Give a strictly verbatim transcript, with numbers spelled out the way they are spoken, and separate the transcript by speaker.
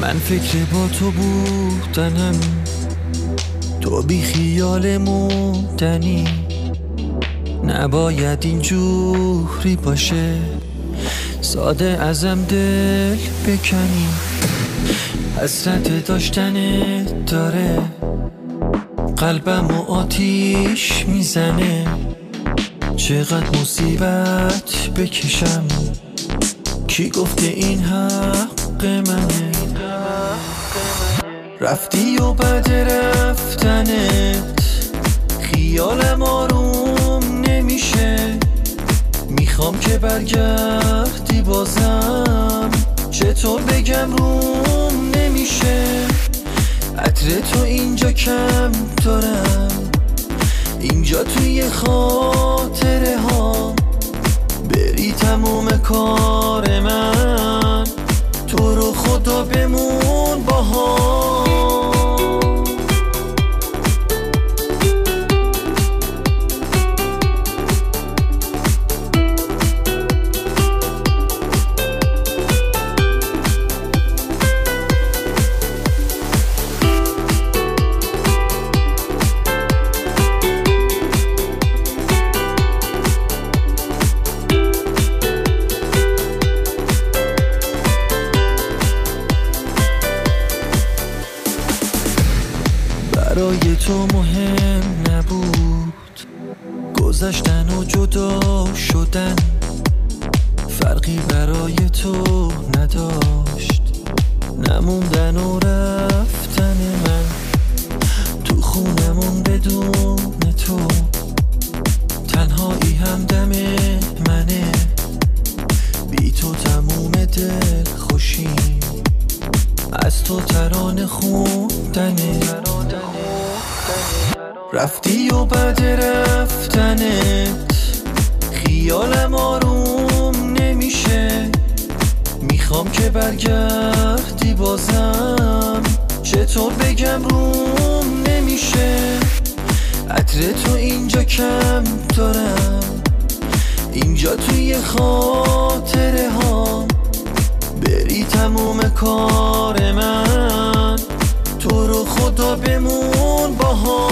Speaker 1: من فکر با تو بودنم، تو بی خیال موندنی. نباید اینجوری باشه، ساده ازم دل بکنی. حسرت داشتنت داره قلبمو آتیش میزنه. چقدر مصیبت بکشم، کی گفته این حق منه؟ رفتی و بعد رفتنت خیالم آروم نمیشه. میخوام که برگردی بازم، چطور بگم روم نمیشه. عطر تو اینجا کم دارم، اینجا توی خاطره ها. بری تموم کار من، تو رو خدا بمون با هم. برای تو مهم نبود گذشتن و جدا شدن، فرقی برای تو نداشت نموندن و رفتن من. تو خونمون بدون تو تنهایی همدم منه. بی تو تموم دل خوشیم، از تو ترانه خوندنه. رفتی و بعد رفتنت خیالم آروم نمیشه. میخوام که برگردی بازم، چطور بگم روم نمیشه. عطر تو اینجا کم دارم، اینجا توی خاطره ها. بری تموم کار من، تو رو خدا بمون با هم.